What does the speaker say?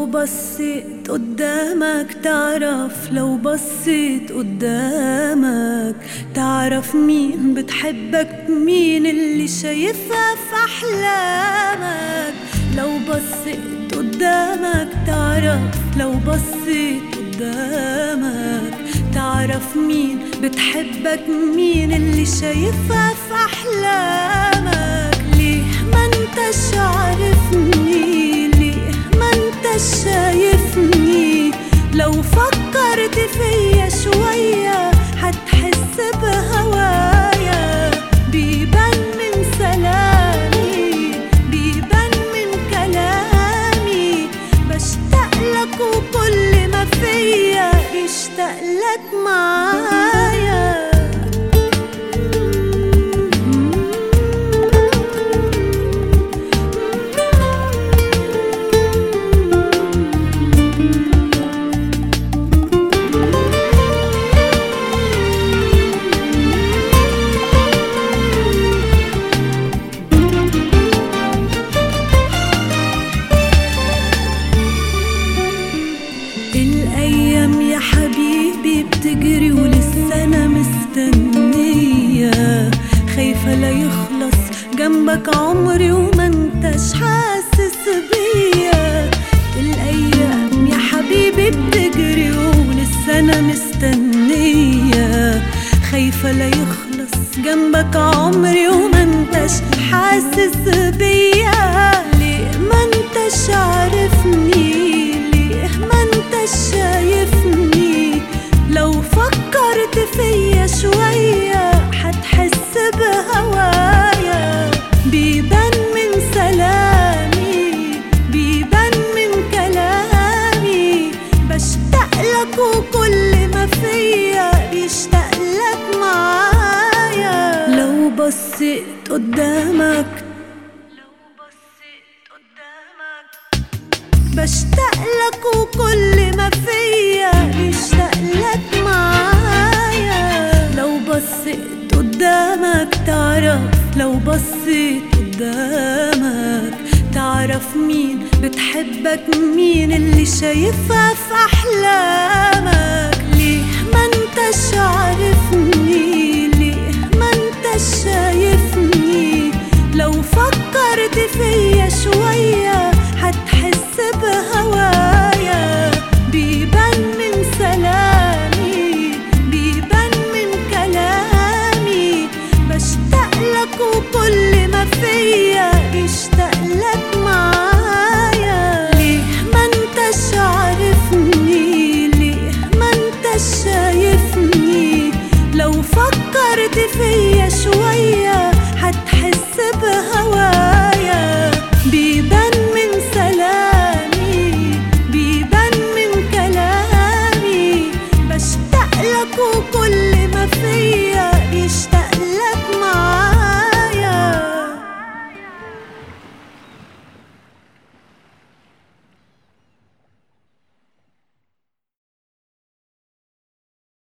بصيت قدامك تعرف، لو بصيت قدامك تعرف مين بتحبك، مين اللي شايفها في أحلامك. لو بصيت قدامك تعرف، لو بصيت قدامك تعرف مين بتحبك، مين اللي شايفها في أحلامك. ليه ما انتش عارفني، ليه ما انتش شايفني؟ لو فكرت فيا شوية هتحس بهوايا، بيبان من سلامي، بيبان من كلامي. بشتاقلك وكل ما فيا بيشتاقلك معايا. الأيام يا حبيبي بتجري ولسه أنا مستنية، خايفة لا يخلص جنبك عمري وما انتش حاسس بيا. الأيام يا حبيبي بتجري ولسه أنا مستنية، خايفة لا يخلص جنبك عمري وما انتش حاسس بيا. ليه ما انتش عارفني، ما انتش شايفني؟ لو فكرت فيا شوية هتحس بهوايا، بيبان من سلامي، بيبان من كلامي. بشتاقلك وكل ما فيا بيشتاقلك معايا. لو بصيت قدامك، بشتاقلك وكل ما فيا بيشتاقلك معايا. لو بصيت قدامك تعرف، لو بصيت قدامك تعرف مين بتحبك، مين اللي شايفها في أحلامك. ليه ما انتش عارف